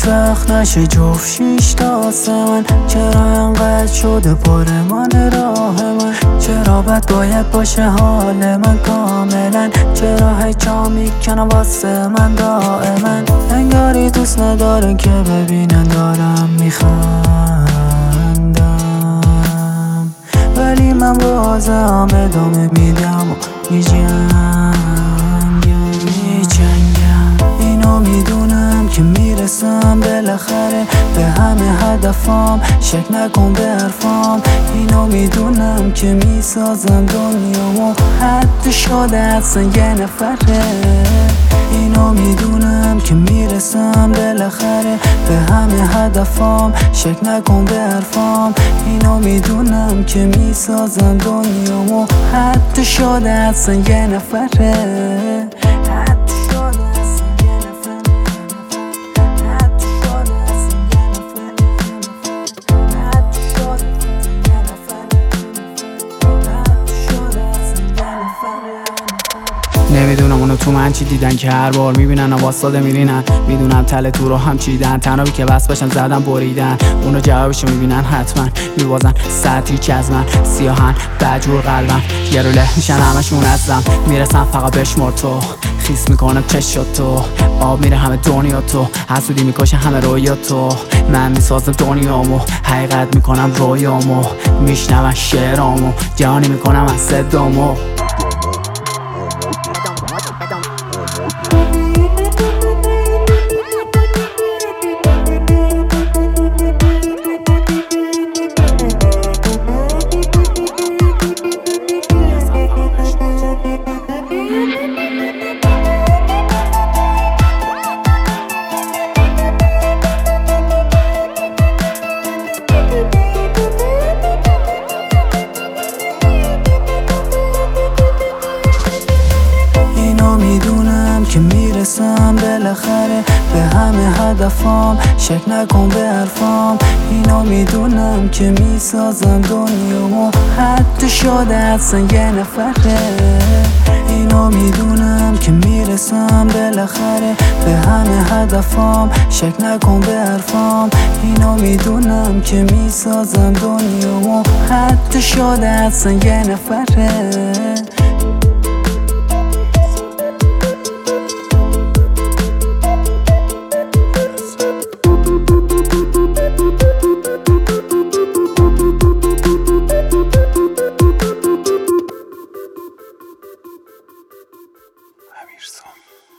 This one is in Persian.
سخت نشه جفت 6 تا آسمون. چرا انقدر شده پارمان راه من؟ چرا بد باید باشه حال من کاملا؟ چرا هی جا میکنم واسه من دائما؟ انگاری دوست ندارن که ببینن دارم میخندم، ولی من بازم ادامه میدم و میجنگم. اینو میدونم که میرسم بالاخره به همه هدفام، شک نکن به حرفام. اینو میدونم که میسازم دنیامو، حتی شده اصلا یه نفره. اینو میدونم که میرسم بالاخره به همه هدفام، شک نکن به حرفام. اینو میدونم که میسازم دنیامو، حتی شده اصلا یه نفره. نمیدونم اونو تو من چی دیدن که هر بار میبینن واساده میرینن. میدونم تله تو رو هم چیدن، تنابی که بس باشن زدن بریدن. اونو جوابشو میبینن حتما میبازن سطحی که از من سیاهن بجور قلبم. یه رو له میشن همشون ازم، میرسن فقط بشمر تو. خیس میکنم چشات تو، آب میره همه دنیا تو. حسودی میکشه همه رویا تو. من میسازم دنیامو، حقیقت میکنم رویامو. میشنون شعرامو، جهانی میکنم از صدامو. میدونم که میرسم بالاخره به همه هدفام، شک نکن به حرفام. اینو میدونم که میسازم دنیامو، حتی شده اصلا یه نفره. اینو میدونم که میرسم بالاخره به همه هدفام، شک نکن به حرفام. اینو میدونم که میسازم دنیامو، حتی شده اصلا یه نفره. امیرسام